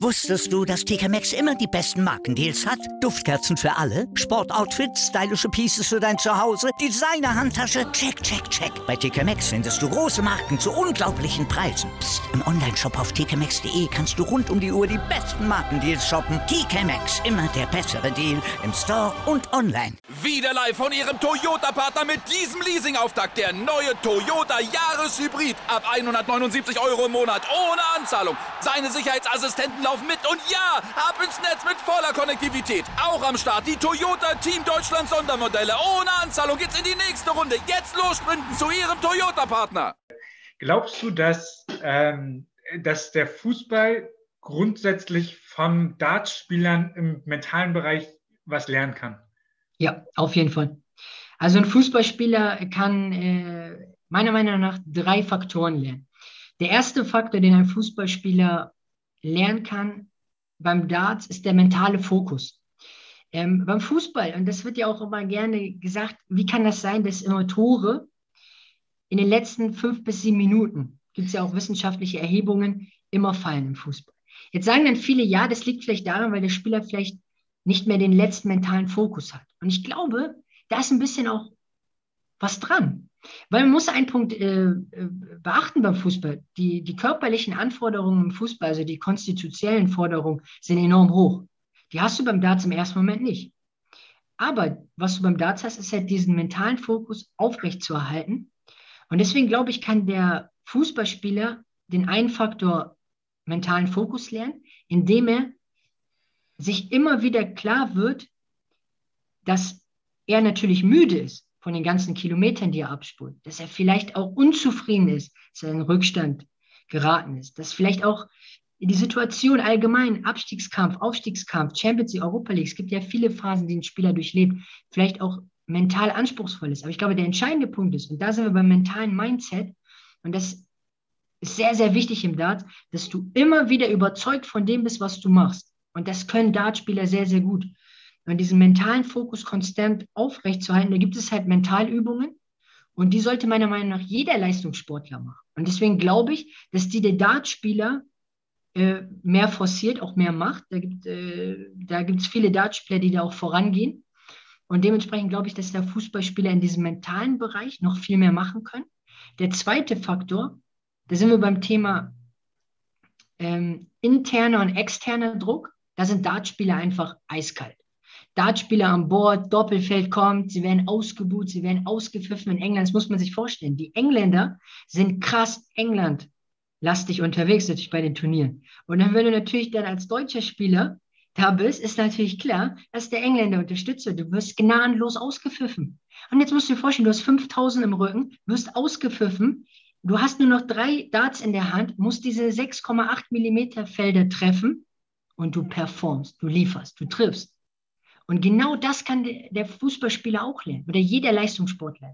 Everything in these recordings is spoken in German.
Wusstest du, dass TK Maxx immer die besten Markendeals hat? Duftkerzen für alle, Sportoutfits, stylische Pieces für dein Zuhause, Designer-Handtasche, check, check, check. Bei TK Maxx findest du große Marken zu unglaublichen Preisen. Psst. Im Onlineshop auf tkmaxx.de kannst du rund um die Uhr die besten Markendeals shoppen. TK Maxx, immer der bessere Deal im Store und online. Wieder live von Ihrem Toyota-Partner mit diesem Leasing-Auftakt. Der neue Toyota Jahreshybrid. Ab 179 € im Monat. Ohne Anzahlung. Seine Sicherheitsassistenten laufen mit. Und ja, ab ins Netz mit voller Konnektivität. Auch am Start die Toyota Team Deutschland Sondermodelle. Ohne Anzahlung geht's in die nächste Runde. Jetzt los sprinten zu Ihrem Toyota-Partner. Glaubst du, dass der Fußball grundsätzlich von Dartspielern im mentalen Bereich was lernen kann? Ja, auf jeden Fall. Also ein Fußballspieler kann meiner Meinung nach 3 Faktoren lernen. Der erste Faktor, den ein Fußballspieler lernen kann beim Darts, ist der mentale Fokus. Beim Fußball, und das wird ja auch immer gerne gesagt, wie kann das sein, dass immer Tore in den letzten 5 bis 7 Minuten, gibt es ja auch wissenschaftliche Erhebungen, immer fallen im Fußball. Jetzt sagen dann viele, ja, das liegt vielleicht daran, weil der Spieler vielleicht nicht mehr den letzten mentalen Fokus hat. Und ich glaube, da ist ein bisschen auch was dran. Weil man muss einen Punkt beachten beim Fußball. Die körperlichen Anforderungen im Fußball, also die konstitutionellen Forderungen, sind enorm hoch. Die hast du beim Darts im ersten Moment nicht. Aber was du beim Darts hast, ist halt diesen mentalen Fokus aufrechtzuerhalten. Und deswegen glaube ich, kann der Fußballspieler den einen Faktor mentalen Fokus lernen, indem er sich immer wieder klar wird, dass er natürlich müde ist von den ganzen Kilometern, die er abspult, dass er vielleicht auch unzufrieden ist, dass er in Rückstand geraten ist, dass vielleicht auch die Situation allgemein, Abstiegskampf, Aufstiegskampf, Champions League, Europa League, es gibt ja viele Phasen, die ein Spieler durchlebt, vielleicht auch mental anspruchsvoll ist. Aber ich glaube, der entscheidende Punkt ist, und da sind wir beim mentalen Mindset, und das ist sehr, sehr wichtig im Dart, dass du immer wieder überzeugt von dem bist, was du machst. Und das können Dartspieler sehr, sehr gut. Und diesen mentalen Fokus konstant aufrechtzuerhalten, da gibt es halt Mentalübungen und die sollte meiner Meinung nach jeder Leistungssportler machen. Und deswegen glaube ich, dass der Dartspieler mehr forciert, auch mehr macht. Da gibt es viele Dartspieler, die da auch vorangehen. Und dementsprechend glaube ich, dass der Fußballspieler in diesem mentalen Bereich noch viel mehr machen können. Der zweite Faktor, da sind wir beim Thema interner und externer Druck. Da sind Dartspieler einfach eiskalt. Dartspieler an Bord, Doppelfeld kommt, sie werden ausgebuht, sie werden ausgepfiffen in England. Das muss man sich vorstellen. Die Engländer sind krass England-lastig unterwegs, natürlich bei den Turnieren. Und dann, wenn du natürlich dann als deutscher Spieler da bist, ist natürlich klar, dass der Engländer unterstützt wird. Du wirst gnadenlos ausgepfiffen. Und jetzt musst du dir vorstellen, du hast 5.000 im Rücken, wirst ausgepfiffen, du hast nur noch 3 Darts in der Hand, musst diese 6,8 Millimeter Felder treffen und du performst, du lieferst, du triffst. Und genau das kann der Fußballspieler auch lernen oder jeder Leistungssportler.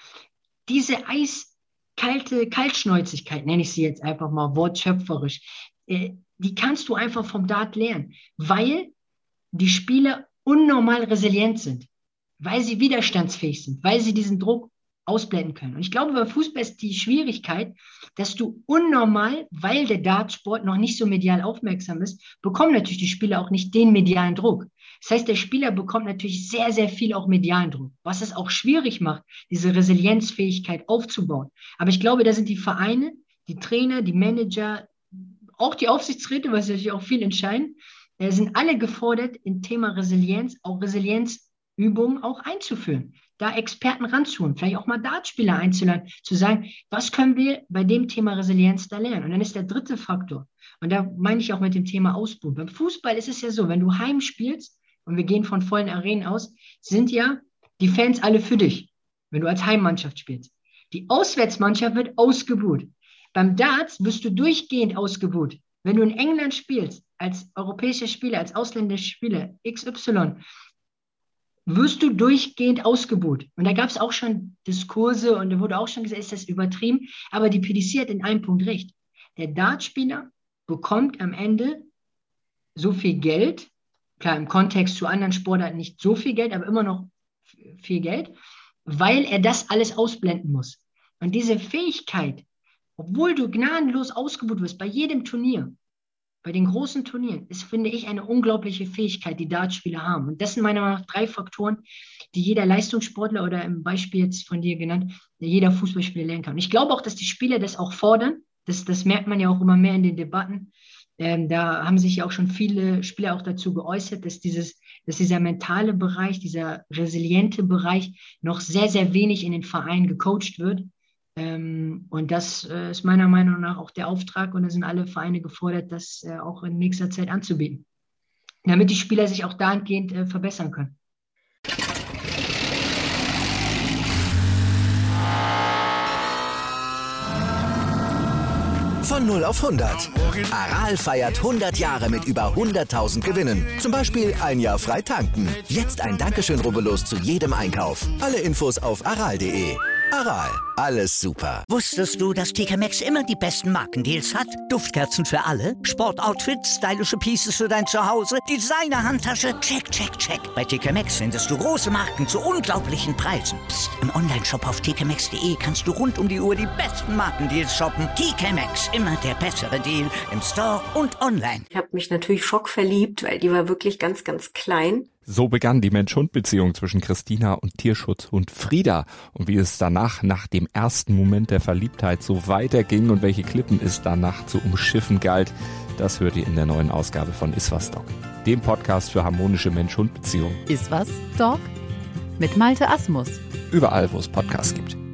Diese eiskalte Kaltschnäuzigkeit, nenne ich sie jetzt einfach mal wortschöpferisch, die kannst du einfach vom Dart lernen, weil die Spieler unnormal resilient sind, weil sie widerstandsfähig sind, weil sie diesen Druck ausblenden können. Und ich glaube, beim Fußball ist die Schwierigkeit, dass du unnormal, weil der Dartsport noch nicht so medial aufmerksam ist, bekommen natürlich die Spieler auch nicht den medialen Druck. Das heißt, der Spieler bekommt natürlich sehr, sehr viel auch medialen Druck, was es auch schwierig macht, diese Resilienzfähigkeit aufzubauen. Aber ich glaube, da sind die Vereine, die Trainer, die Manager, auch die Aufsichtsräte, was natürlich auch viel entscheiden, sind alle gefordert, im Thema Resilienz, auch Resilienzübungen auch einzuführen, da Experten ranzuholen, vielleicht auch mal Dartspieler einzuladen, zu sagen, was können wir bei dem Thema Resilienz da lernen? Und dann ist der dritte Faktor, und da meine ich auch mit dem Thema Ausbuhen. Beim Fußball ist es ja so, wenn du heim spielst, und wir gehen von vollen Arenen aus, sind ja die Fans alle für dich, wenn du als Heimmannschaft spielst. Die Auswärtsmannschaft wird ausgebuht. Beim Darts wirst du durchgehend ausgebuht. Wenn du in England spielst, als europäischer Spieler, als ausländischer Spieler, XY, wirst du durchgehend ausgebuht. Und da gab es auch schon Diskurse und da wurde auch schon gesagt, ist das übertrieben? Aber die PDC hat in einem Punkt recht. Der Dartspieler bekommt am Ende so viel Geld, klar im Kontext zu anderen Sportarten nicht so viel Geld, aber immer noch viel Geld, weil er das alles ausblenden muss. Und diese Fähigkeit, obwohl du gnadenlos ausgebuht wirst bei jedem Turnier, bei den großen Turnieren ist, finde ich, eine unglaubliche Fähigkeit, die Dartspieler haben. Und das sind meiner Meinung nach 3 Faktoren, die jeder Leistungssportler oder im Beispiel jetzt von dir genannt, jeder Fußballspieler lernen kann. Und ich glaube auch, dass die Spieler das auch fordern. Das merkt man ja auch immer mehr in den Debatten. Da haben sich ja auch schon viele Spieler auch dazu geäußert, dass dieser mentale Bereich, dieser resiliente Bereich noch sehr, sehr wenig in den Vereinen gecoacht wird. Und das ist meiner Meinung nach auch der Auftrag, und da sind alle Vereine gefordert, das auch in nächster Zeit anzubieten, damit die Spieler sich auch dahingehend verbessern können. Von 0 auf 100. Aral feiert 100 Jahre mit über 100.000 Gewinnen. Zum Beispiel ein Jahr frei tanken. Jetzt ein Dankeschön, rubbellos zu jedem Einkauf. Alle Infos auf aral.de. Aral, alles super. Wusstest du, dass TK Maxx immer die besten Markendeals hat? Duftkerzen für alle, Sportoutfits, stylische Pieces für dein Zuhause, Designer-Handtasche, check, check, check. Bei TK Maxx findest du große Marken zu unglaublichen Preisen. Psst. Im Onlineshop auf tkmaxx.de kannst du rund um die Uhr die besten Markendeals shoppen. TK Maxx, immer der bessere Deal im Store und online. Ich habe mich natürlich schockverliebt, weil die war wirklich ganz, ganz klein. So begann die Mensch-Hund-Beziehung zwischen Christina und Tierschutzhund Frieda. Und wie es danach, nach dem ersten Moment der Verliebtheit, so weiterging und welche Klippen es danach zu umschiffen galt, das hört ihr in der neuen Ausgabe von Iswas Dog, dem Podcast für harmonische Mensch-Hund-Beziehungen. Iswas Dog mit Malte Asmus. Überall, wo es Podcasts gibt.